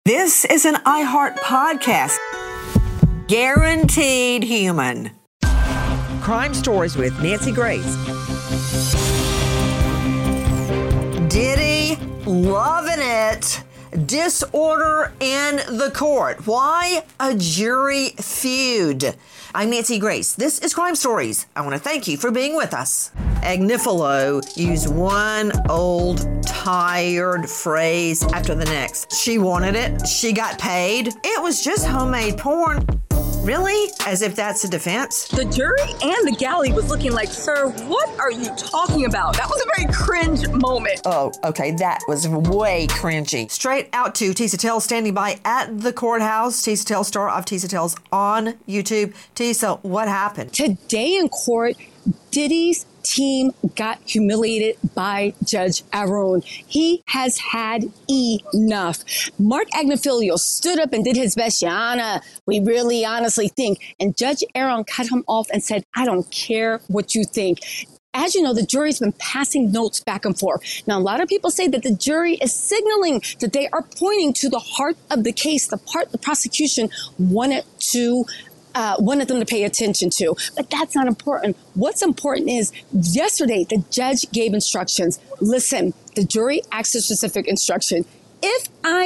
This is an iHeart podcast. Guaranteed human. Crime Stories with Nancy Grace. Diddy, loving it. Disorder in the court. Why a jury feud? I'm Nancy Grace. This is Crime Stories. I want to thank you for being with us. Agnifilo used one old tired phrase after the next. She wanted it. She got paid. It was just homemade porn. Really? As if that's a defense? The jury and the galley was looking like, sir, what are you talking about? That was a very cringe moment. Oh, okay. That was way cringy. Straight out to Tisa Tells standing by at the courthouse. Tisa Tells, star of Tisa Tells on YouTube. Tisa, what happened? Today in court, Diddy's team got humiliated by Judge Aaron. He has had enough. Mark Agnifilo stood up and did his best. Your Honor, we really honestly think. And Judge Aaron cut him off and said, I don't care what you think. As you know, the jury's been passing notes back and forth. Now, a lot of people say that the jury is signaling that they are pointing to the heart of the case, the part the prosecution wanted them to pay attention to. But that's not important. What's important is yesterday, the judge gave instructions. Listen, the jury asked a specific instruction. If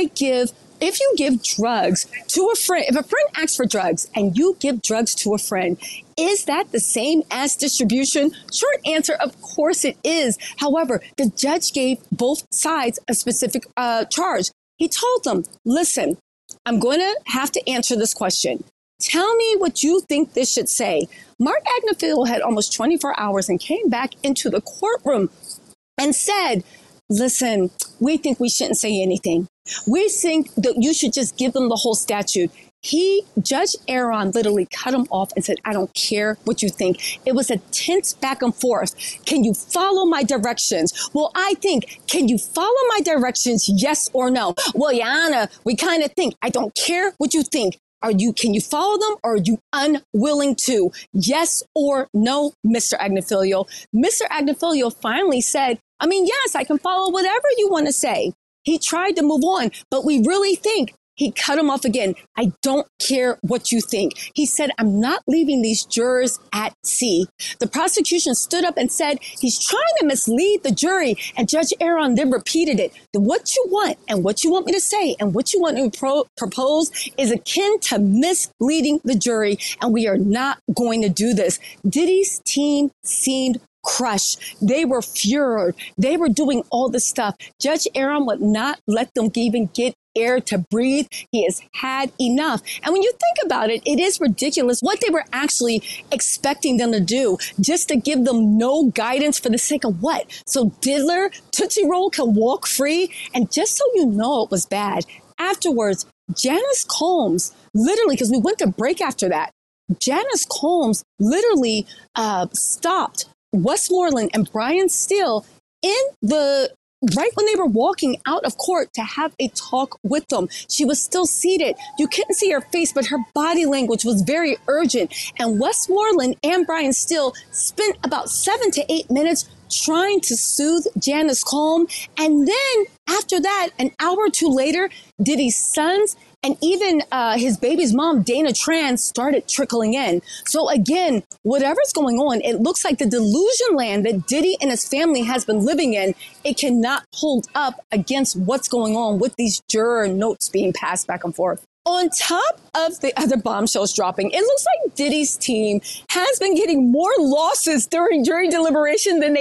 you give drugs to a friend, if a friend asks for drugs and you give drugs to a friend, is that the same as distribution? Short answer, of course it is. However, the judge gave both sides a specific charge. He told them, listen, I'm going to have to answer this question. Tell me what you think this should say. Mark Agnifilo had almost 24 hours and came back into the courtroom and said, listen, we think we shouldn't say anything. We think that you should just give them the whole statute. Judge Aaron literally cut him off and said, I don't care what you think. It was a tense back and forth. Can you follow my directions? Well, I think, can you follow my directions? Yes or no? Well, Your Honor, we kind of think, I don't care what you think. Can you follow them or are you unwilling to? Yes or no, Mr. Agnifilo? Mr. Agnifilo finally said, yes, I can follow whatever you want to say. He tried to move on, but we really think he cut him off again. I don't care what you think. He said, I'm not leaving these jurors at sea. The prosecution stood up and said, he's trying to mislead the jury. And Judge Aaron then repeated it. What you want and what you want me to say and what you want me to propose is akin to misleading the jury. And we are not going to do this. Diddy's team seemed crushed. They were furious. They were doing all this stuff. Judge Aaron would not let them even get air to breathe. He has had enough. And when you think about it, it is ridiculous what they were actually expecting them to do, just to give them no guidance for the sake of what? So Diddler, Tootsie Roll can walk free. And just so you know, it was bad. Afterwards, Janice Combs, literally, because we went to break after that, Janice Combs literally stopped Westmoreland and Brian Steele right when they were walking out of court to have a talk with them. She was still seated. You couldn't see her face, but her body language was very urgent. And Westmoreland and Brian Steele spent about 7 to 8 minutes trying to soothe Janice Combs. And then after that, an hour or two later, Diddy's sons and even his baby's mom, Dana Tran, started trickling in. So again, whatever's going on, it looks like the delusion land that Diddy and his family has been living in, it cannot hold up against what's going on with these juror notes being passed back and forth. On top of the other bombshells dropping, it looks like Diddy's team has been getting more losses during jury deliberation than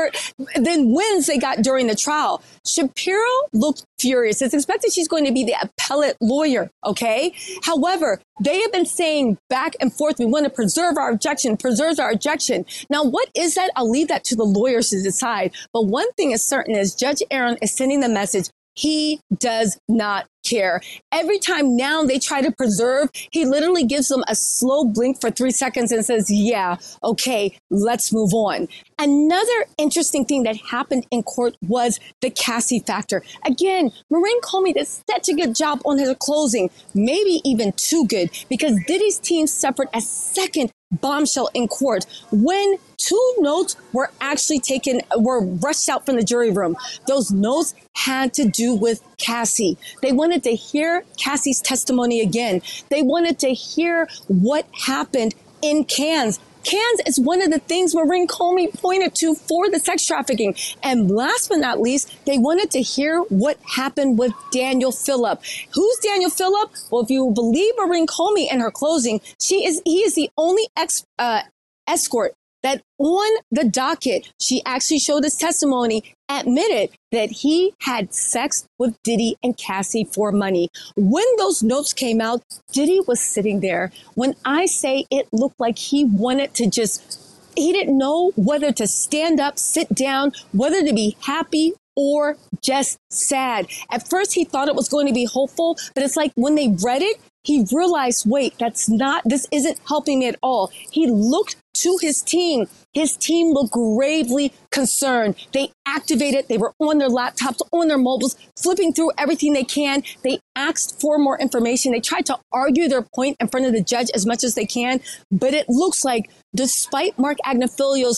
wins they got during the trial. Shapiro looked furious. It's expected she's going to be the appellate lawyer, okay? However, they have been saying back and forth, we want to preserve our objection. Now, what is that? I'll leave that to the lawyers to decide. But one thing is certain is Judge Aaron is sending the message, he does not care. Every time now they try to preserve, he literally gives them a slow blink for 3 seconds and says, yeah, okay, let's move on. Another interesting thing that happened in court was the Cassie factor. Again, Maureen Comey did such a good job on her closing, maybe even too good, because Diddy's team suffered a second bombshell in court when 2 notes were actually were rushed out from the jury room. Those notes had to do with Cassie. They wanted to hear Cassie's testimony again. They wanted to hear what happened in Cannes. Cannes is one of the things Maureen Comey pointed to for the sex trafficking. And last but not least, they wanted to hear what happened with Daniel Phillip. Who's Daniel Phillip? Well, if you believe Maureen Comey in her closing, he is the only escort that on the docket, she actually showed his testimony, admitted that he had sex with Diddy and Cassie for money. When those notes came out, Diddy was sitting there. When I say it looked like he wanted to he didn't know whether to stand up, sit down, whether to be happy or just sad. At first, he thought it was going to be hopeful, but it's like when they read it, he realized, wait, this isn't helping me at all. He looked to his team. His team looked gravely concerned. They activated. They were on their laptops, on their mobiles, flipping through everything they can. They asked for more information. They tried to argue their point in front of the judge as much as they can. But it looks like, despite Mark Agnifilio's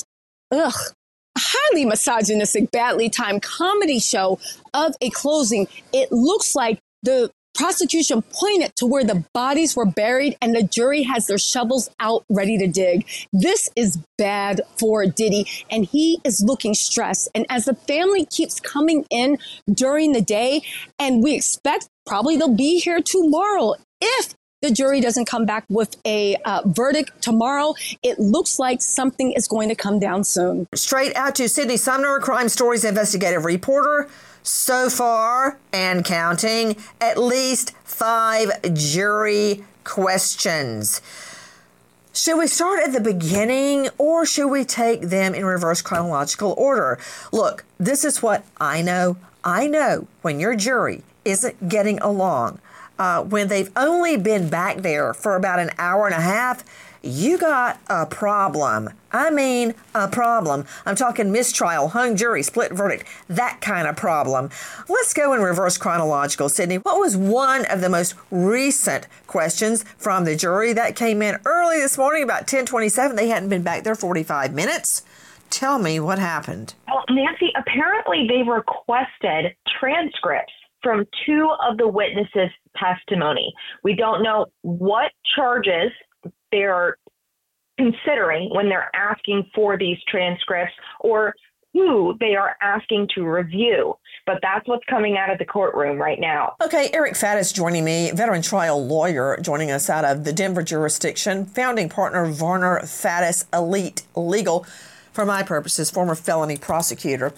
highly misogynistic, badly timed comedy show of a closing, it looks like the prosecution pointed to where the bodies were buried and the jury has their shovels out ready to dig. This is bad for Diddy, and he is looking stressed. And as the family keeps coming in during the day, and we expect probably they'll be here tomorrow if the jury doesn't come back with a verdict tomorrow, it looks like something is going to come down soon. Straight out to Sydney Sumner, Crime Stories investigative reporter. So far, and counting, at least 5 jury questions. Should we start at the beginning or should we take them in reverse chronological order? Look, this is what I know. I know when your jury isn't getting along, when they've only been back there for about an hour and a half, you got a problem. I mean, a problem. I'm talking mistrial, hung jury, split verdict, that kind of problem. Let's go in reverse chronological, Sydney. What was one of the most recent questions from the jury that came in early this morning, about 10:27? They hadn't been back there 45 minutes. Tell me what happened. Well, Nancy, apparently they requested transcripts from 2 of the witnesses' testimony. We don't know what charges they're considering when they're asking for these transcripts or who they are asking to review. But that's what's coming out of the courtroom right now. Okay, Eric Faddis joining me, veteran trial lawyer joining us out of the Denver jurisdiction, founding partner Varner Faddis Elite Legal, for my purposes, former felony prosecutor.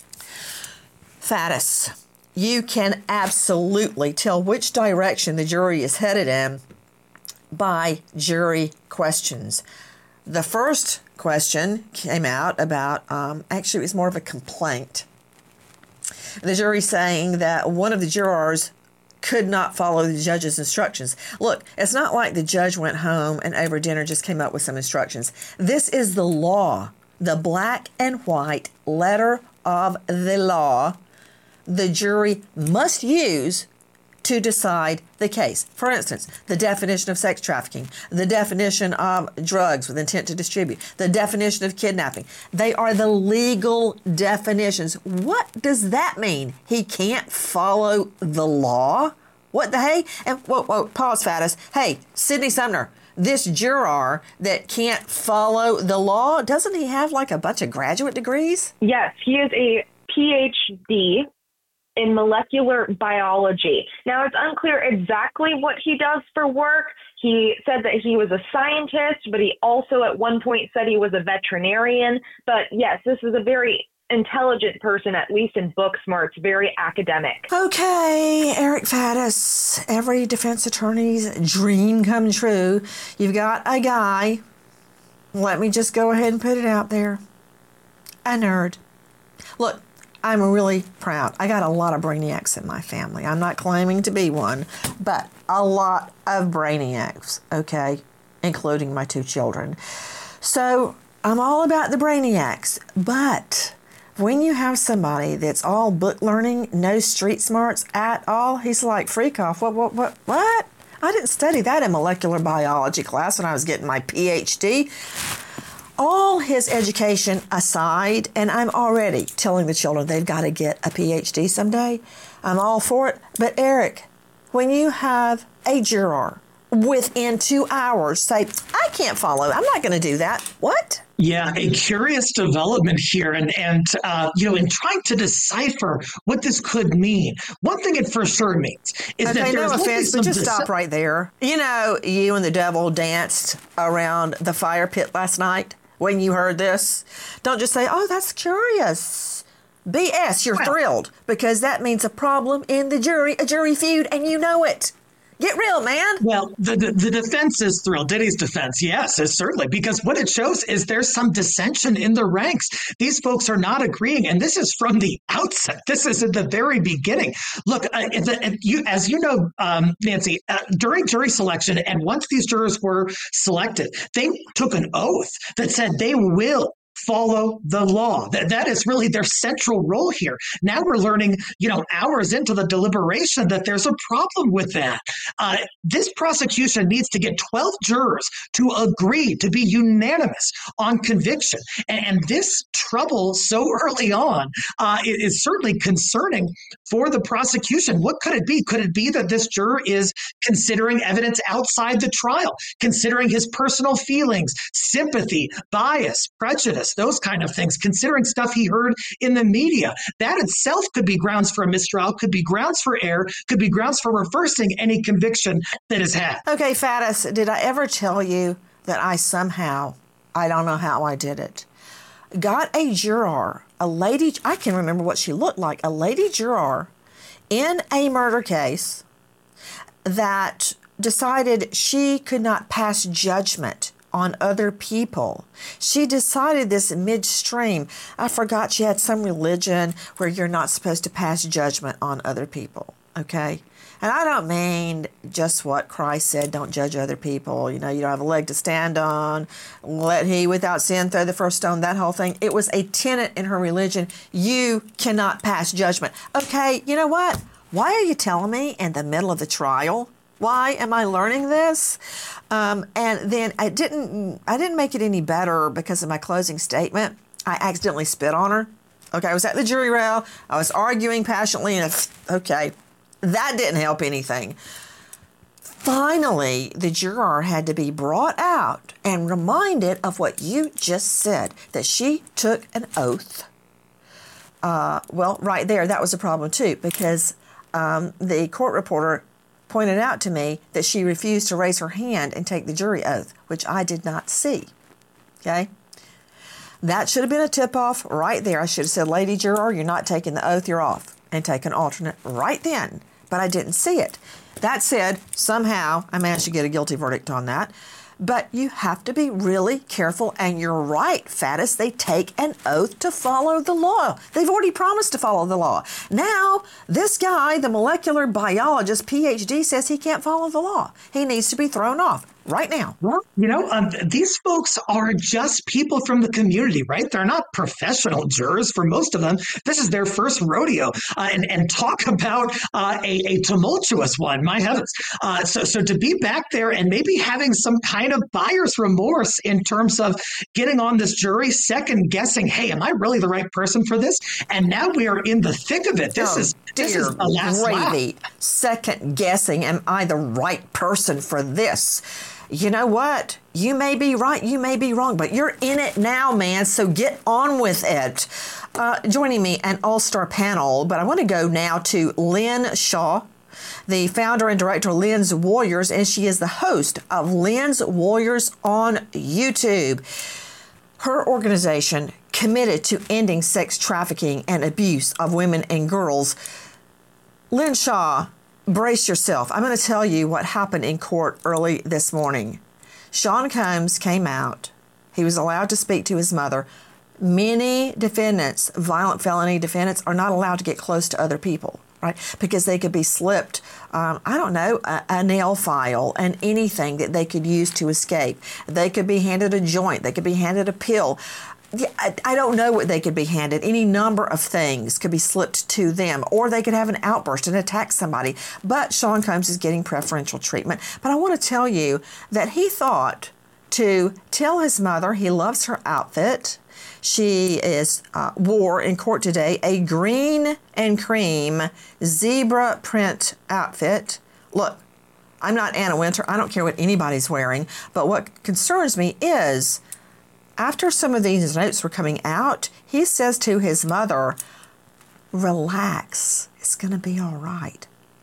Faddis, you can absolutely tell which direction the jury is headed in by jury questions. The first question came out about, actually it was more of a complaint. The jury saying that one of the jurors could not follow the judge's instructions. Look, it's not like the judge went home and over dinner just came up with some instructions. This is the law, the black and white letter of the law the jury must use to decide the case. For instance, the definition of sex trafficking, the definition of drugs with intent to distribute, the definition of kidnapping. They are the legal definitions. What does that mean? He can't follow the law? What the hey? And whoa, pause, Faddis. Hey, Sydney Sumner, this juror that can't follow the law, doesn't he have like a bunch of graduate degrees? Yes, he is a PhD in molecular biology. Now, it's unclear exactly what he does for work. He said that he was a scientist, but he also at one point said he was a veterinarian. But yes, this is a very intelligent person, at least in book smarts, very academic. Okay, Eric Faddis, every defense attorney's dream come true. You've got a guy, let me just go ahead and put it out there, a nerd. Look, I'm really proud. I got a lot of brainiacs in my family. I'm not claiming to be one, but a lot of brainiacs, okay, including my 2 children. So I'm all about the brainiacs, but when you have somebody that's all book learning, no street smarts at all, he's like, freak off, what? I didn't study that in molecular biology class when I was getting my PhD. All his education aside, and I'm already telling the children they've got to get a PhD someday. I'm all for it. But Eric, when you have a juror within 2 hours say, I can't follow, I'm not going to do that. What? Yeah, a curious development here, and in trying to decipher what this could mean. One thing it for sure means is that no offense, but just stop right there. You know, you and the devil danced around the fire pit last night when you heard this. Don't just say, "Oh, that's curious." BS, you're thrilled because that means a problem in the jury, a jury feud, and you know it. Get real, man. Well, the defense is thrilled. Diddy's defense, yes, is certainly, because what it shows is there's some dissension in the ranks. These folks are not agreeing, and this is from the outset. This is at the very beginning. Look, as you know, Nancy, during jury selection, and once these jurors were selected, they took an oath that said they will follow the law. That is really their central role here. Now we're learning, hours into the deliberation that there's a problem with that. This prosecution needs to get 12 jurors to agree to be unanimous on conviction. And this trouble so early on is certainly concerning for the prosecution. What could it be? Could it be that this juror is considering evidence outside the trial, considering his personal feelings, sympathy, bias, prejudice, those kind of things, considering stuff he heard in the media? That itself could be grounds for a mistrial, could be grounds for error, could be grounds for reversing any conviction that is had. Okay, Faddis, did I ever tell you that I somehow, I don't know how I did it, got a juror, a lady, I can remember what she looked like, a lady juror in a murder case that decided she could not pass judgment on other people. She decided this midstream. I forgot she had some religion where you're not supposed to pass judgment on other people, okay? And I don't mean just what Christ said, don't judge other people. You don't have a leg to stand on. Let he without sin throw the first stone, that whole thing. It was a tenet in her religion. You cannot pass judgment. Okay, you know what? Why are you telling me in the middle of the trial? Why am I learning this? And then I didn't make it any better because of my closing statement. I accidentally spit on her. Okay, I was at the jury rail. I was arguing passionately, and okay, that didn't help anything. Finally, the juror had to be brought out and reminded of what you just said, that she took an oath. Well, right there, that was a problem too, because the court reporter pointed out to me that she refused to raise her hand and take the jury oath, which I did not see. Okay? That should have been a tip-off right there. I should have said, lady juror, you're not taking the oath, you're off, and take an alternate right then. But I didn't see it. That said, somehow I managed to get a guilty verdict on that. But you have to be really careful, and you're right, Faddis. They take an oath to follow the law. They've already promised to follow the law. Now, this guy, the molecular biologist, PhD, says he can't follow the law. He needs to be thrown off right now. Well, these folks are just people from the community, right? They're not professional jurors. For most of them, this is their first rodeo, and talk about a tumultuous one. My heavens! So to be back there and maybe having some kind of buyer's remorse in terms of getting on this jury, second guessing, hey, am I really the right person for this? And now we are in the thick of it. This is the last gravy. Second guessing, am I the right person for this? You know what? You may be right, you may be wrong, but you're in it now, man, so get on with it. Joining me, an all-star panel, but I want to go now to Lynn Shaw, the founder and director of Lynn's Warriors, and she is the host of Lynn's Warriors on YouTube. Her organization committed to ending sex trafficking and abuse of women and girls. Lynn Shaw, brace yourself. I'm going to tell you what happened in court early this morning. Sean Combs came out. He was allowed to speak to his mother. Many defendants, violent felony defendants, are not allowed to get close to other people, right? Because they could be slipped, a nail file and anything that they could use to escape. They could be handed a joint. They could be handed a pill. Yeah, I don't know what they could be handed. Any number of things could be slipped to them, or they could have an outburst and attack somebody. But Sean Combs is getting preferential treatment. But I want to tell you that he thought to tell his mother he loves her outfit. She wore in court today a green and cream zebra print outfit. Look, I'm not Anna Wintour. I don't care what anybody's wearing. But what concerns me is, after some of these notes were coming out, he says to his mother, relax, it's going to be all right.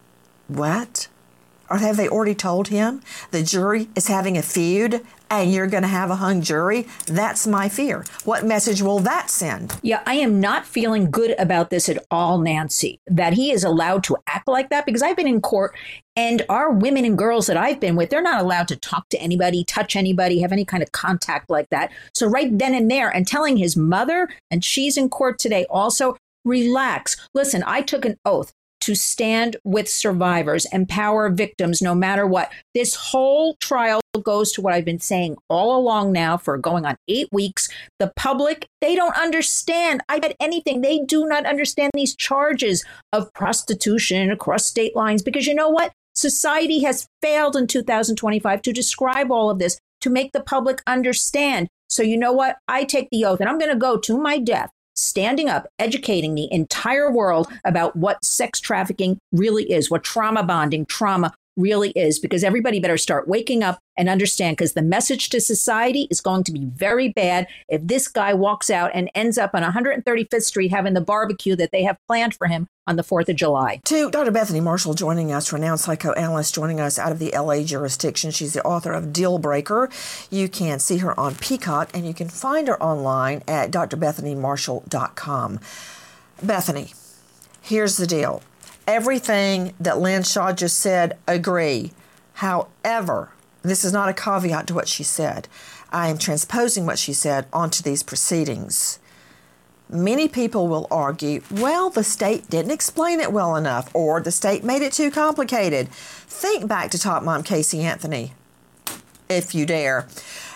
What? Or have they already told him the jury is having a feud and you're going to have a hung jury? That's my fear. What message will that send? Yeah, I am not feeling good about this at all, Nancy, that he is allowed to act like that, because I've been in court and our women and girls that I've been with, they're not allowed to talk to anybody, touch anybody, have any kind of contact like that. So right then and there, and telling his mother, and she's in court today also, relax. Listen, I took an oath to stand with survivors, empower victims, no matter what. This whole trial goes to what I've been saying all along now for going on 8 weeks. The public, they don't understand. I bet anything. They do not understand these charges of prostitution across state lines, because you know what? Society has failed in 2025 to describe all of this, to make the public understand. So you know what? I take the oath, and I'm going to go to my death standing up, educating the entire world about what sex trafficking really is, what trauma bonding, trauma really is, because everybody better start waking up and understand, because the message to society is going to be very bad if this guy walks out and ends up on 135th Street having the barbecue that they have planned for him on the 4th of July. To Dr. Bethany Marshall joining us, renowned psychoanalyst joining us out of the LA jurisdiction. She's the author of Deal Breaker. You can see her on Peacock, and you can find her online at drbethanymarshall.com. Bethany, here's the deal. Everything that Lynn Shaw just said, agree. However, this is not a caveat to what she said. I am transposing what she said onto these proceedings. Many people will argue, well, the state didn't explain it well enough, or the state made it too complicated. Think back to Top Mom Casey Anthony, if you dare.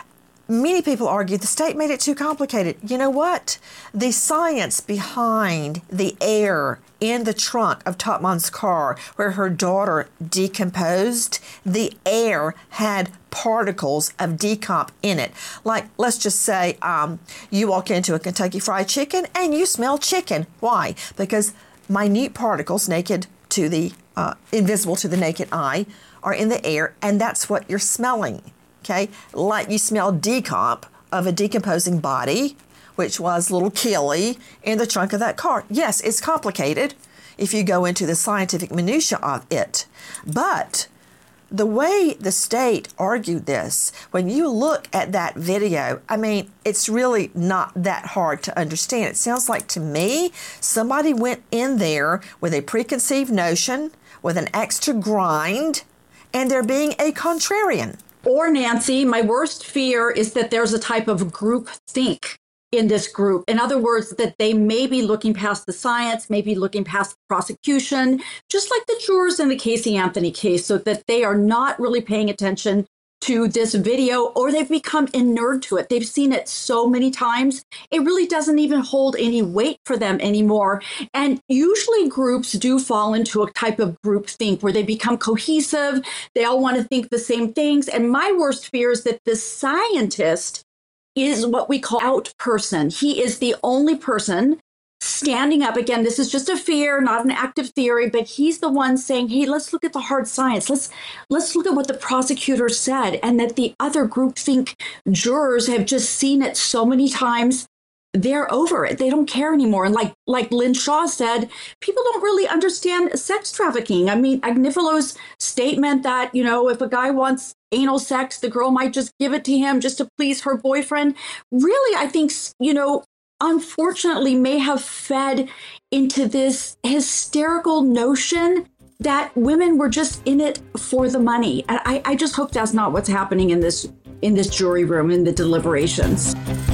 Many people argue the state made it too complicated. You know what? The science behind the air in the trunk of Top Mom's car where her daughter decomposed, the air had particles of decomp in it. Like, let's just say you walk into a Kentucky Fried Chicken and you smell chicken. Why? Because minute particles, naked to the invisible to the naked eye, are in the air, and that's what you're smelling. Okay, like you smell decomp of a decomposing body, which was little Kelly in the trunk of that car. Yes, it's complicated if you go into the scientific minutia of it. But the way the state argued this, when you look at that video, I mean, it's really not that hard to understand. It sounds like to me somebody went in there with a preconceived notion, with an axe to grind, and they're being a contrarian. Or, Nancy, my worst fear is that there's a type of group think in this group. In other words, that they may be looking past the science, maybe looking past the prosecution, just like the jurors in the Casey Anthony case, so that they are not really paying attention to this video, or they've become inured to it. They've seen it so many times, it really doesn't even hold any weight for them anymore. And usually groups do fall into a type of group think where they become cohesive. They all want to think the same things. And my worst fear is that the scientist is what we call out person. He is the only person standing up. Again, this is just a fear, not an active theory, but he's the one saying, hey, let's look at the hard science. Let's look at what the prosecutor said, and that the other groupthink jurors have just seen it so many times. They're over it. They don't care anymore. And like Lynn Shaw said, people don't really understand sex trafficking. I mean, Agnifalo's statement that, you know, if a guy wants anal sex, the girl might just give it to him just to please her boyfriend. Really, I think, you know, unfortunately may have fed into this hysterical notion that women were just in it for the money. And I just hope that's not what's happening in this jury room, in the deliberations.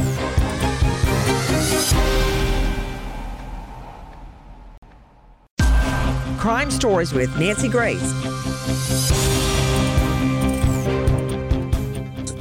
Crime Stories with Nancy Grace.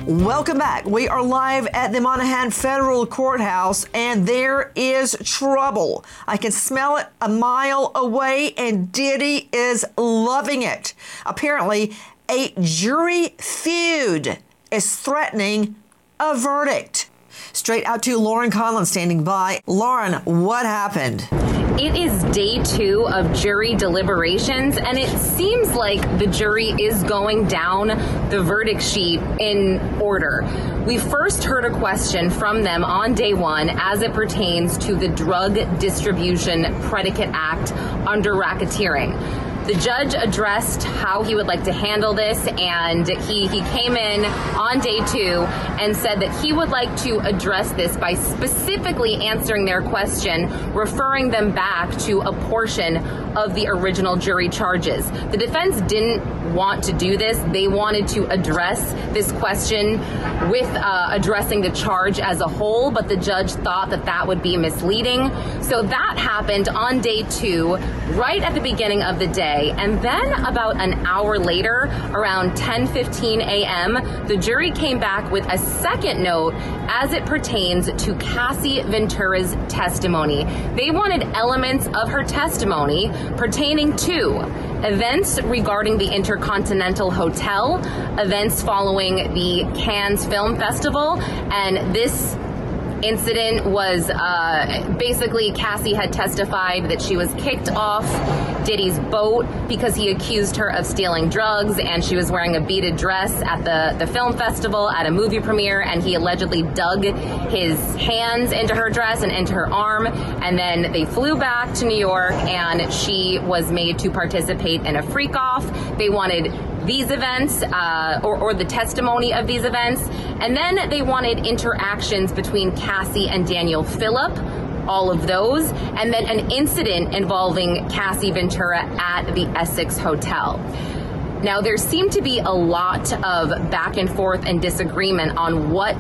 Welcome back. We are live at the Monaghan Federal Courthouse, and there is trouble. I can smell it a mile away, and Diddy is loving it. Apparently, a jury feud is threatening a verdict. Straight out to Lauren Conlon standing by. Lauren, what happened? It is day 2 of jury deliberations, and it seems like the jury is going down the verdict sheet in order. We first heard a question from them on day 1 as it pertains to the Drug Distribution Predicate Act under racketeering. The judge addressed how he would like to handle this, and he came in on day 2 and said that he would like to address this by specifically answering their question, referring them back to a portion of the original jury charges. The defense didn't want to do this. They wanted to address this question with addressing the charge as a whole, but the judge thought that that would be misleading. So that happened on day 2, right at the beginning of the day. And then about an hour later, around 10:15 a.m., the jury came back with a second note as it pertains to Cassie Ventura's testimony. They wanted elements of her testimony pertaining to events regarding the Intercontinental Hotel, events following the Cannes Film Festival, and this incident was basically Cassie had testified that she was kicked off Diddy's boat because he accused her of stealing drugs, and she was wearing a beaded dress at the film festival at a movie premiere, and he allegedly dug his hands into her dress and into her arm, and then they flew back to New York, and she was made to participate in a freak-off. They wanted these events or the testimony of these events, and then they wanted interactions between Cassie and Daniel Phillip, all of those, and then an incident involving Cassie Ventura at the Essex Hotel. Now, there seemed to be a lot of back and forth and disagreement on what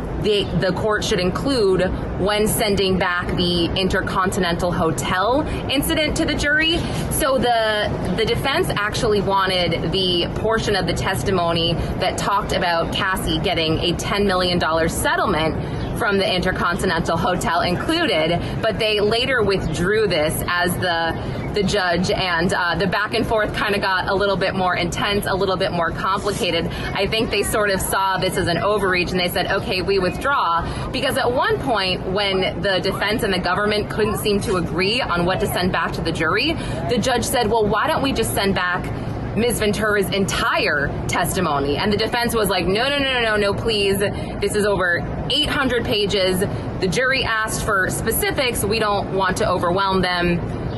the court should include when sending back the Intercontinental Hotel incident to the jury. So the defense actually wanted the portion of the testimony that talked about Cassie getting a $10 million settlement from the Intercontinental Hotel included, but they later withdrew this as the judge, and the back and forth kind of got a little bit more intense, a little bit more complicated. I think they sort of saw this as an overreach, and they said, okay, we withdraw, because at one point when the defense and the government couldn't seem to agree on what to send back to the jury, the judge said, well, why don't we just send back Ms. Ventura's entire testimony? And the defense was like, no, please. This is over 800 pages. The jury asked for specifics. We don't want to overwhelm them.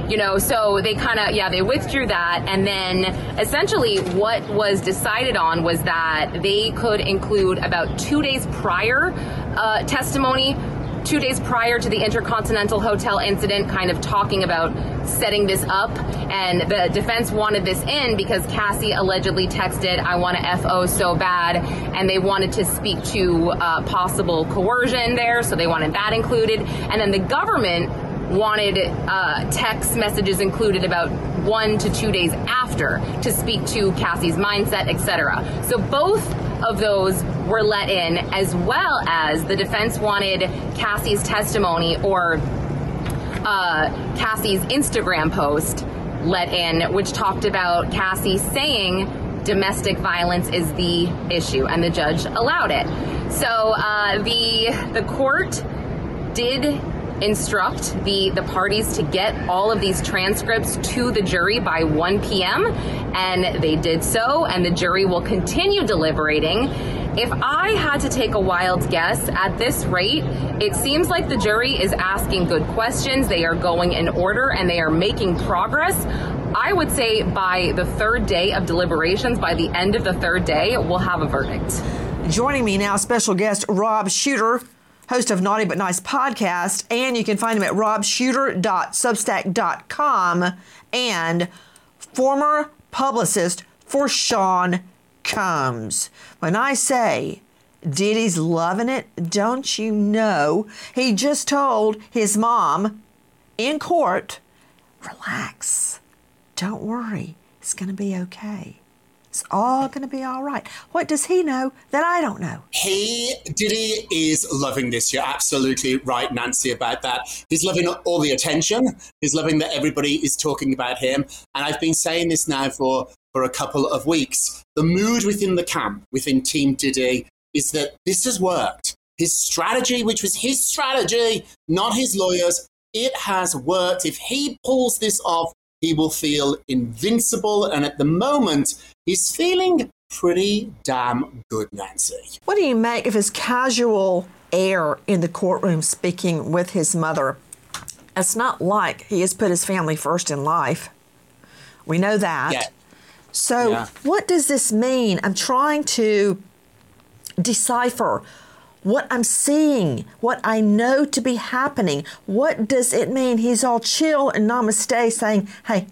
So they they withdrew that. And then essentially what was decided on was that they could include about 2 days prior testimony, 2 days prior to the Intercontinental Hotel incident, kind of talking about setting this up. And the defense wanted this in because Cassie allegedly texted, I want to FO so bad. And they wanted to speak to possible coercion there. So they wanted that included. And then the government wanted text messages included about 1 to 2 days after to speak to Cassie's mindset, etc. So both of those were let in, as well as the defense wanted Cassie's testimony or Cassie's Instagram post let in, which talked about Cassie saying domestic violence is the issue, and the judge allowed it. So the court did instruct the parties to get all of these transcripts to the jury by 1 p.m. and they did so, and the jury will continue deliberating. If I had to take a wild guess, at this rate, it seems like the jury is asking good questions, they are going in order, and they are making progress. I would say by the third day of deliberations, by the end of the third day, we'll have a verdict. Joining me now, special guest Rob Shuter, host of Naughty But Nice podcast, and you can find him at robshuter.substack.com, and former publicist for Sean Combs. When I say Diddy's loving it, don't you know? He just told his mom in court, relax, don't worry, it's going to be okay. It's all going to be all right. What does he know that I don't know? Diddy is loving this. You're absolutely right, Nancy, about that. He's loving all the attention. He's loving that everybody is talking about him. And I've been saying this now for a couple of weeks. The mood within the camp, within Team Diddy, is that this has worked. His strategy, which was his strategy, not his lawyers, it has worked. If he pulls this off, he will feel invincible. And at the moment, he's feeling pretty damn good, Nancy. What do you make of his casual air in the courtroom speaking with his mother? It's not like he has put his family first in life. We know that. Yeah. So what does this mean? I'm trying to decipher what I'm seeing, what I know to be happening. What does it mean? He's all chill and namaste saying, hey,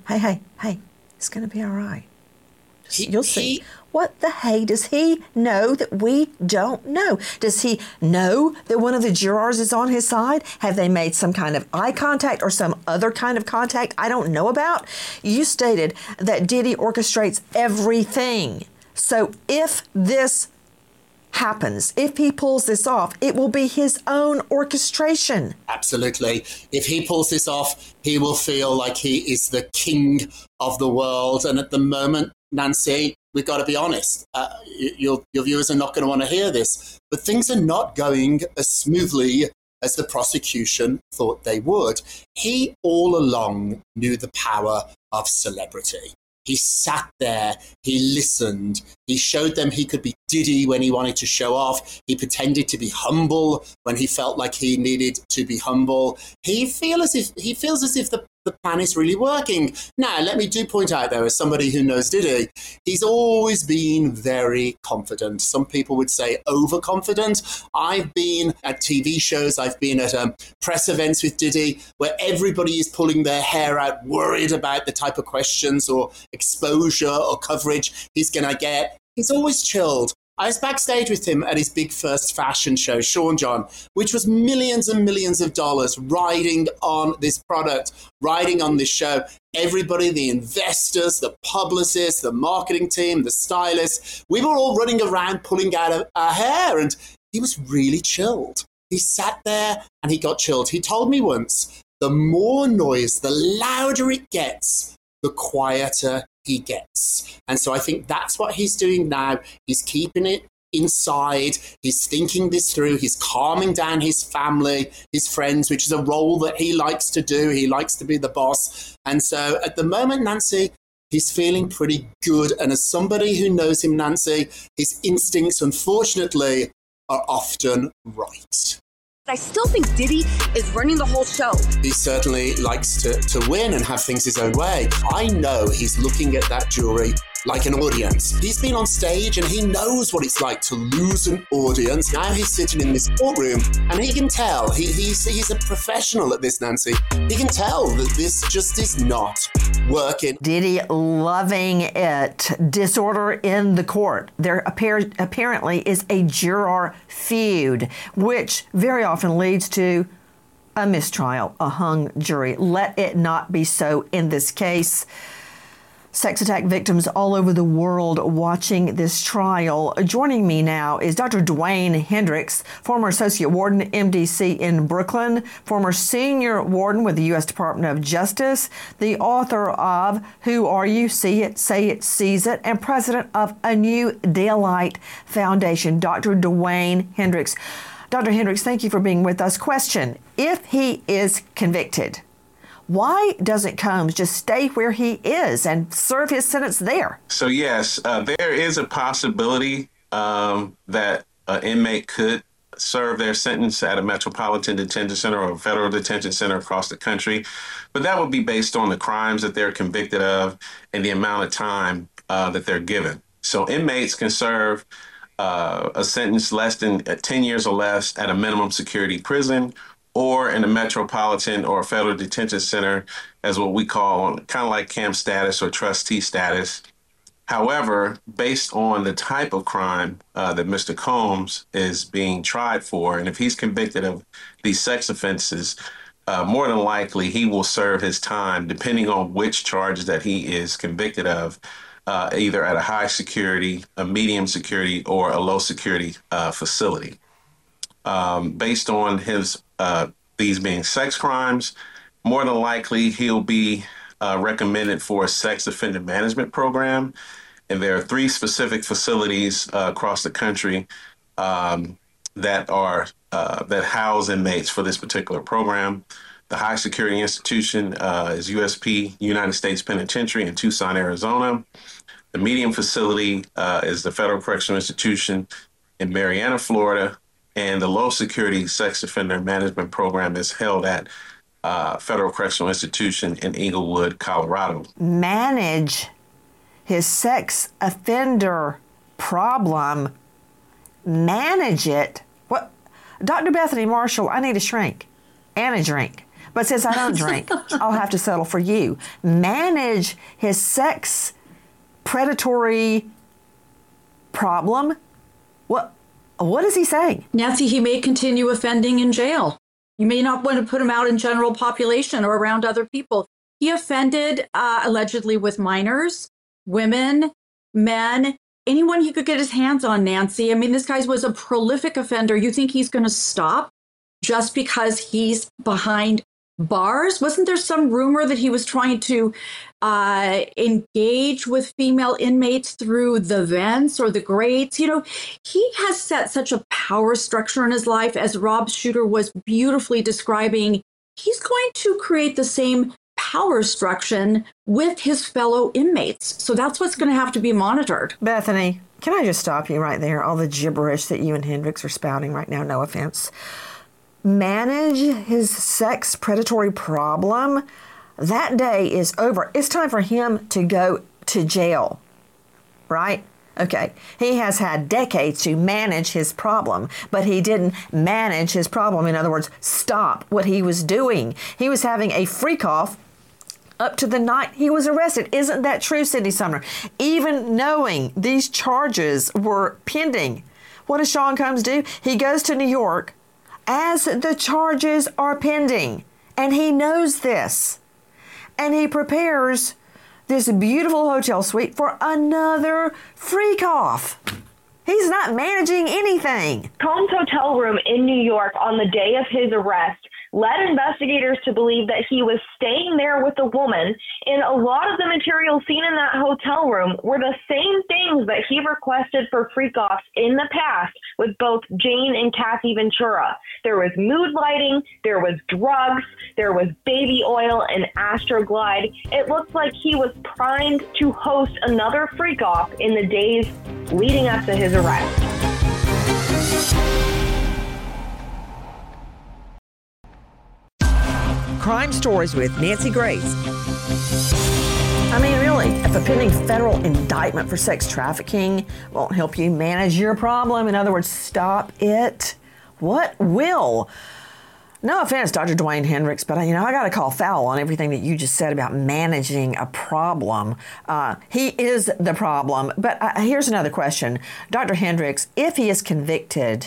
it's going to be all right. You'll see. What the hey does he know that we don't know? Does he know that one of the jurors is on his side? Have they made some kind of eye contact or some other kind of contact I don't know about? You stated that Diddy orchestrates everything. So if this happens, if he pulls this off, it will be his own orchestration. Absolutely. If he pulls this off, he will feel like he is the king of the world. And at the moment, Nancy, we've got to be honest. Your viewers are not going to want to hear this, but things are not going as smoothly as the prosecution thought they would. He all along knew the power of celebrity. He sat there, he listened, he showed them he could be Diddy when he wanted to show off. He pretended to be humble when he felt like he needed to be humble. He feels as if the plan is really working. Now, let me do point out, though, as somebody who knows Diddy, he's always been very confident. Some people would say overconfident. I've been at TV shows, I've been at press events with Diddy, where everybody is pulling their hair out, worried about the type of questions or exposure or coverage he's going to get. He's always chilled. I was backstage with him at his big first fashion show, Sean John, which was millions and millions of dollars riding on this product, riding on this show. Everybody, the investors, the publicists, the marketing team, the stylists, we were all running around pulling out our hair, and he was really chilled. He sat there and he got chilled. He told me once, the more noise, the louder it gets, the quieter he gets. And so I think that's what he's doing now. He's keeping it inside. He's thinking this through. He's calming down his family, his friends, which is a role that he likes to do. He likes to be the boss. And so at the moment, Nancy, he's feeling pretty good. And as somebody who knows him, Nancy, his instincts, unfortunately, are often right. I still think Diddy is running the whole show. He certainly likes to win and have things his own way. I know he's looking at that jury like an audience. He's been on stage and he knows what it's like to lose an audience. Now he's sitting in this courtroom and he can tell. He's a professional at this, Nancy. He can tell that this just is not working. Diddy loving it. Disorder in the court. There apparently is a juror feud, which very often leads to a mistrial, a hung jury. Let it not be so in this case. Sex attack victims all over the world watching this trial. Joining me now is Dr. Dwayne Hendricks, former associate warden, MDC in Brooklyn, former senior warden with the U.S. Department of Justice, the author of Who Are You? See It, Say It, Seize It, and president of A New Daylight Foundation. Dr. Dwayne Hendricks. Dr. Hendricks, thank you for being with us. Question, if he is convicted, why doesn't Combs just stay where he is and serve his sentence there? So, yes, there is a possibility that an inmate could serve their sentence at a metropolitan detention center or a federal detention center across the country. But that would be based on the crimes that they're convicted of and the amount of time that they're given. So inmates can serve a sentence less than 10 years or less at a minimum security prison, or in a metropolitan or federal detention center as what we call kind of like camp status or trustee status. However, based on the type of crime that Mr. Combs is being tried for, and if he's convicted of these sex offenses, more than likely he will serve his time, depending on which charge that he is convicted of, either at a high security, a medium security, or a low security facility. Based on his these being sex crimes, more than likely he'll be recommended for a sex offender management program. And there are 3 specific facilities across the country that house inmates for this particular program. The high security institution is USP, United States Penitentiary in Tucson, Arizona. The medium facility is the Federal Correctional Institution in Marianna, Florida. And the low security sex offender management program is held at Federal Correctional Institution in Englewood, Colorado. Manage his sex offender problem. Manage it. What? Dr. Bethany Marshall, I need a shrink and a drink. But since I don't drink, I'll have to settle for you. Manage his sex predatory problem. What is he saying? Nancy, he may continue offending in jail. You may not want to put him out in general population or around other people. He offended allegedly with minors, women, men, anyone he could get his hands on, Nancy. I mean, this guy was a prolific offender. You think he's going to stop just because he's behind bars? Wasn't there some rumor that he was trying to engage with female inmates through the vents or the grates? You know, he has set such a power structure in his life, as Rob Shuter was beautifully describing. He's going to create the same power structure with his fellow inmates. So that's what's going to have to be monitored. Bethany, can I just stop you right there? All the gibberish that you and Hendricks are spouting right now, no offense. Manage his sex predatory problem. That day is over. It's time for him to go to jail, right? Okay, he has had decades to manage his problem, but he didn't manage his problem. In other words, stop what he was doing. He was having a freak off up to the night he was arrested. Isn't that true, Cindy Sumner? Even knowing these charges were pending, what does Sean Combs do? He goes to New York as the charges are pending, and he knows this, and he prepares this beautiful hotel suite for another freak off. He's not managing anything. Combs' hotel room in New York on the day of his arrest led investigators to believe that he was staying there with a woman, and a lot of the material seen in that hotel room were the same things that he requested for freak-offs in the past with both Jane and Kathy Ventura. There was mood lighting, there was drugs, there was baby oil and Astroglide. It looked like he was primed to host another freak-off in the days leading up to his arrest. Crime Stories with Nancy Grace. I mean, really, if a pending federal indictment for sex trafficking won't help you manage your problem, in other words, stop it, what will? No offense, Dr. Dwayne Hendricks, but I got to call foul on everything that you just said about managing a problem. He is the problem. But here's another question. Dr. Hendricks, if he is convicted,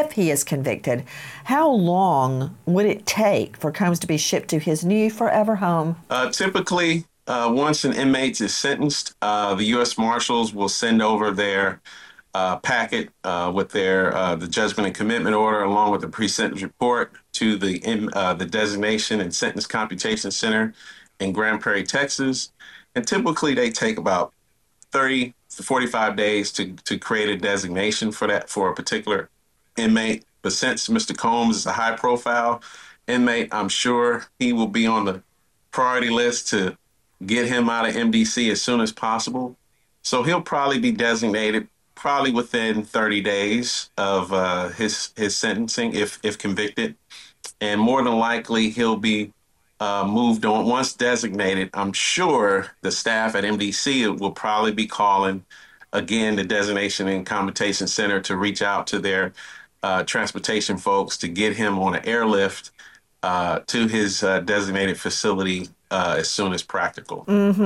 how long would it take for Combs to be shipped to his new forever home? Typically, once an inmate is sentenced, the U.S. Marshals will send over their packet with the judgment and commitment order, along with the pre-sentence report, to the Designation and Sentence Computation Center in Grand Prairie, Texas. And typically, they take about 30 to 45 days to create a designation for a particular inmate. But since Mr. Combs is a high-profile inmate, I'm sure he will be on the priority list to get him out of MDC as soon as possible. So he'll probably be designated probably within 30 days of his sentencing, if convicted. And more than likely, he'll be moved on. Once designated, I'm sure the staff at MDC will probably be calling, again, the Designation and Commutation Center to reach out to their transportation folks to get him on an airlift to his designated facility as soon as practical.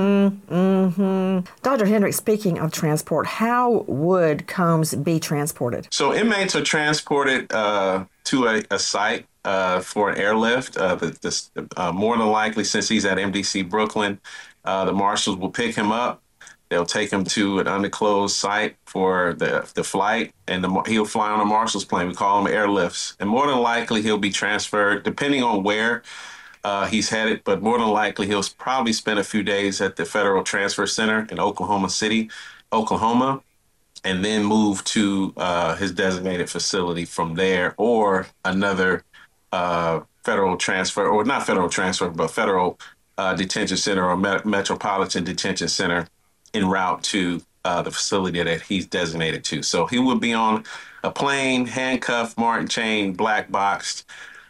Dr. Hendricks, speaking of transport, how would Combs be transported? So inmates are transported to a site for an airlift. More than likely, since he's at MDC Brooklyn, the marshals will pick him up They'll take him to an undisclosed site for the flight, and he'll fly on a marshal's plane. We call them airlifts. And more than likely, he'll be transferred, depending on where he's headed, but more than likely, he'll probably spend a few days at the Federal Transfer Center in Oklahoma City, Oklahoma, and then move to his designated facility from there, or another federal transfer, or not federal transfer, but federal detention center or metropolitan detention center en route to the facility that he's designated to. So he would be on a plane, handcuffed, marked, chained, black boxed,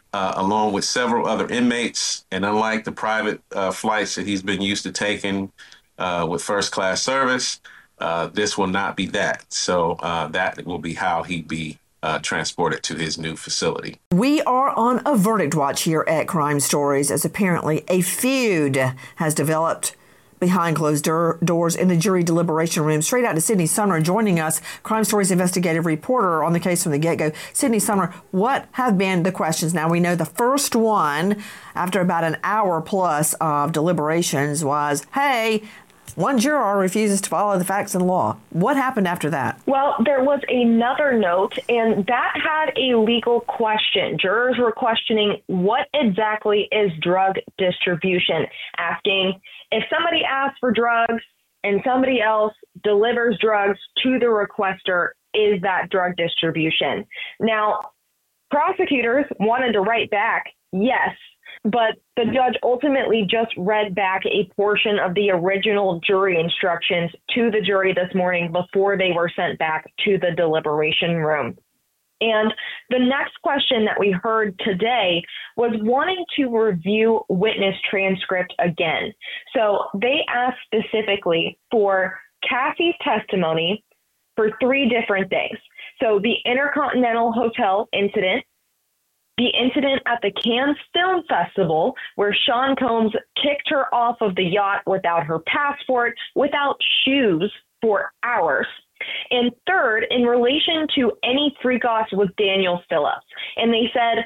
along with several other inmates. And unlike the private flights that he's been used to taking with first class service, this will not be that. So that will be how he'd be transported to his new facility. We are on a verdict watch here at Crime Stories, as apparently a feud has developed behind closed doors in the jury deliberation room. Straight out to Sydney Sumner joining us, Crime Stories investigative reporter on the case from the get-go. Sydney Sumner, what have been the questions? Now, we know the first one, after about an hour plus of deliberations, was, hey, one juror refuses to follow the facts and law. What happened after that? Well, there was another note, and that had a legal question. Jurors were questioning what exactly is drug distribution, asking if somebody asks for drugs and somebody else delivers drugs to the requester, is that drug distribution? Now, prosecutors wanted to write back, yes, but the judge ultimately just read back a portion of the original jury instructions to the jury this morning before they were sent back to the deliberation room. And the next question that we heard today was wanting to review witness transcript again. So they asked specifically for Cassie's testimony for 3 different things. So the Intercontinental Hotel incident, the incident at the Cannes Film Festival, where Sean Combs kicked her off of the yacht without her passport, without shoes for hours. And third, in relation to any freak-offs with Daniel Phillips. And they said,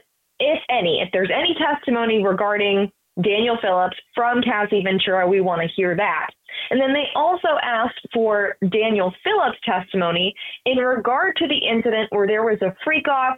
if there's any testimony regarding Daniel Phillips from Cassie Ventura, we want to hear that. And then they also asked for Daniel Phillips' testimony in regard to the incident where there was a freak-off.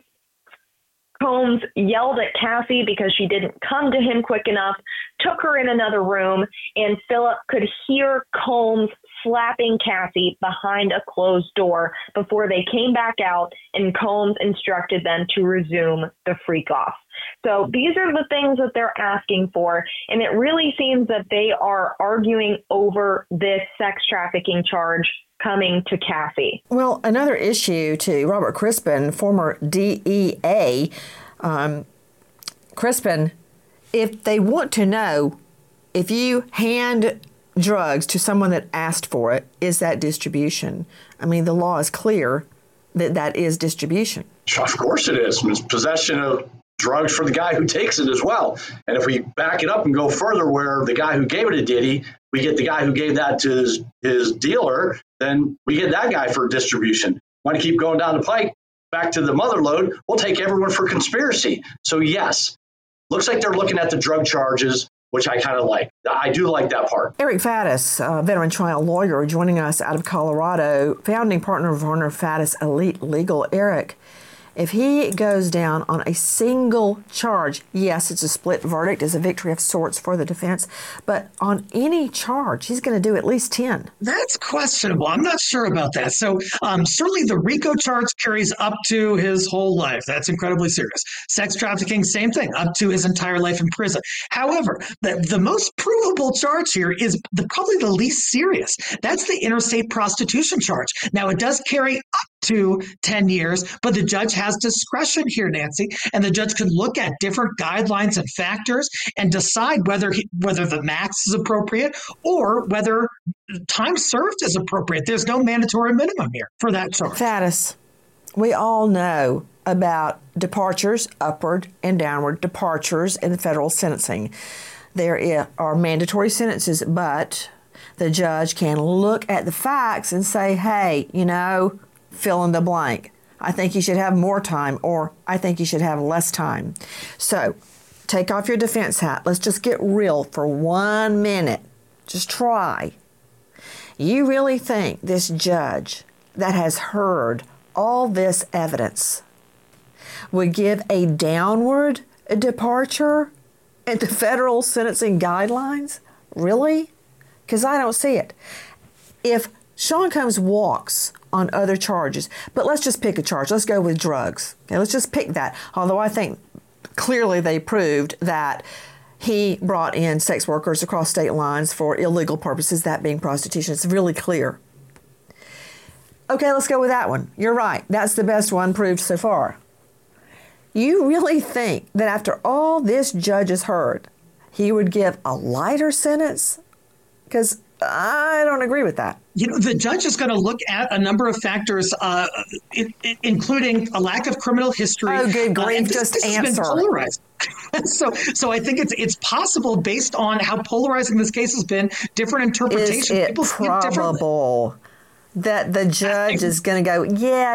Combs yelled at Cassie because she didn't come to him quick enough, took her in another room, and Phillip could hear Combs slapping Cassie behind a closed door before they came back out, and Combs instructed them to resume the freak-off. So these are the things that they're asking for, and it really seems that they are arguing over this sex trafficking charge coming to Cassie. Well, another issue to Robert Crispin, former DEA. Crispin, if they want to know if you hand drugs to someone that asked for it, is that distribution? I mean, the law is clear that that is distribution. Of course it is. It's possession of drugs for the guy who takes it as well. And if we back it up and go further, where the guy who gave it to Diddy, we get the guy who gave that to his dealer, then we get that guy for distribution. Want to keep going down the pike, back to the mother lode, we'll take everyone for conspiracy. So yes, looks like they're looking at the drug charges, which I kind of like. I do like that part. Eric Faddis, veteran trial lawyer, joining us out of Colorado, founding partner of Varner Faddis Elite Legal. Eric, if he goes down on a single charge, yes, it's a split verdict, it's a victory of sorts for the defense, but on any charge, he's going to do at least 10. That's questionable. I'm not sure about that. So certainly the RICO charge carries up to his whole life. That's incredibly serious. Sex trafficking, same thing, up to his entire life in prison. However, the most provable charge here is probably the least serious. That's the interstate prostitution charge. Now, it does carry up to 10 years, but the judge has discretion here, Nancy, and the judge could look at different guidelines and factors and decide whether the max is appropriate or whether time served is appropriate. There's no mandatory minimum here for that charge. Faddis, we all know about departures, upward and downward departures in the federal sentencing. There are mandatory sentences, but the judge can look at the facts and say, hey, fill in the blank. I think you should have more time, or I think you should have less time. So take off your defense hat. Let's just get real for 1 minute. Just try. You really think this judge that has heard all this evidence would give a downward departure in the federal sentencing guidelines? Really? Because I don't see it. If Sean Combs walks on other charges, but let's just pick a charge. Let's go with drugs. Okay, let's just pick that. Although I think clearly they proved that he brought in sex workers across state lines for illegal purposes, that being prostitution. It's really clear. Okay, let's go with that one. You're right. That's the best one proved so far. You really think that after all this judge has heard, he would give a lighter sentence? Because I don't agree with that. The judge is going to look at a number of factors, including a lack of criminal history. Oh, good grief! This answer. Has been polarized. So I think it's possible, based on how polarizing this case has been, different interpretations. Is it probable that the judge is going to go, yeah,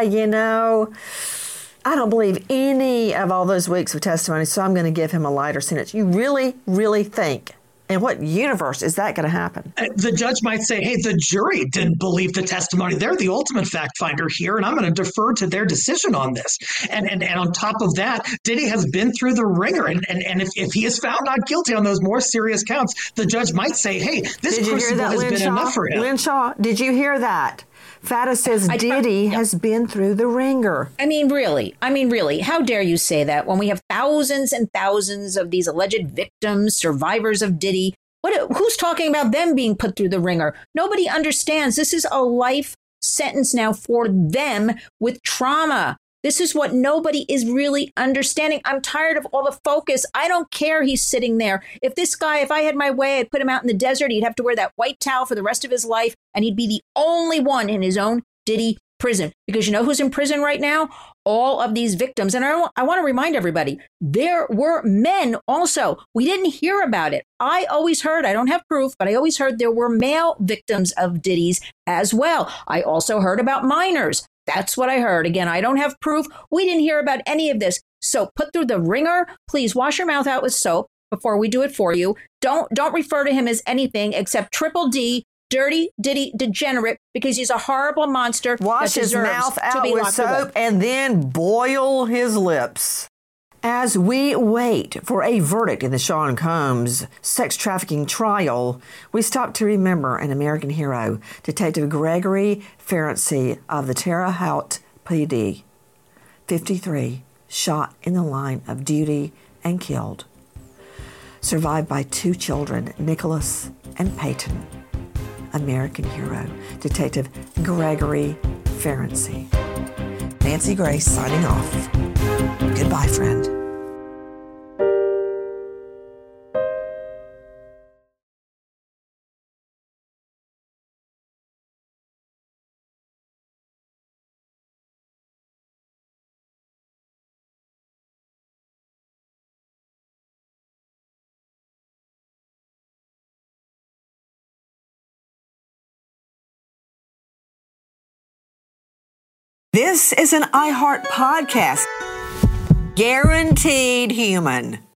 I don't believe any of all those weeks of testimony, so I'm going to give him a lighter sentence? You really, really think? In what universe is that going to happen? The judge might say, hey, the jury didn't believe the testimony. They're the ultimate fact finder here, and I'm going to defer to their decision on this. And on top of that, Diddy has been through the ringer. And if he is found not guilty on those more serious counts, the judge might say, hey, this crucible has been enough for him. Lynn Shaw, did you hear that? Fata says Diddy has been through the ringer. I mean, really, how dare you say that when we have thousands and thousands of these alleged victims, survivors of Diddy? Who's talking about them being put through the ringer? Nobody understands. This is a life sentence now for them with trauma. This is what nobody is really understanding. I'm tired of all the focus. I don't care he's sitting there. If this guy, if I had my way, I'd put him out in the desert. He'd have to wear that white towel for the rest of his life, and he'd be the only one in his own Diddy prison. Because you know who's in prison right now? All of these victims. And I want to remind everybody, there were men also. We didn't hear about it. I always heard, I don't have proof, but I always heard there were male victims of Diddy's as well. I also heard about minors. That's what I heard. Again, I don't have proof. We didn't hear about any of this. So put through the ringer. Please wash your mouth out with soap before we do it for you. Don't refer to him as anything except Triple D, dirty Diddy degenerate, because he's a horrible monster. Wash his mouth out with soap and then boil his lips. As we wait for a verdict in the Sean Combs sex trafficking trial, we stop to remember an American hero, Detective Gregory Ferenczi of the Terre Haute PD, 53, shot in the line of duty and killed. Survived by 2 children, Nicholas and Peyton. American hero, Detective Gregory Ferenczi. Nancy Grace signing off. Goodbye, friend. This is an iHeart podcast. Guaranteed human.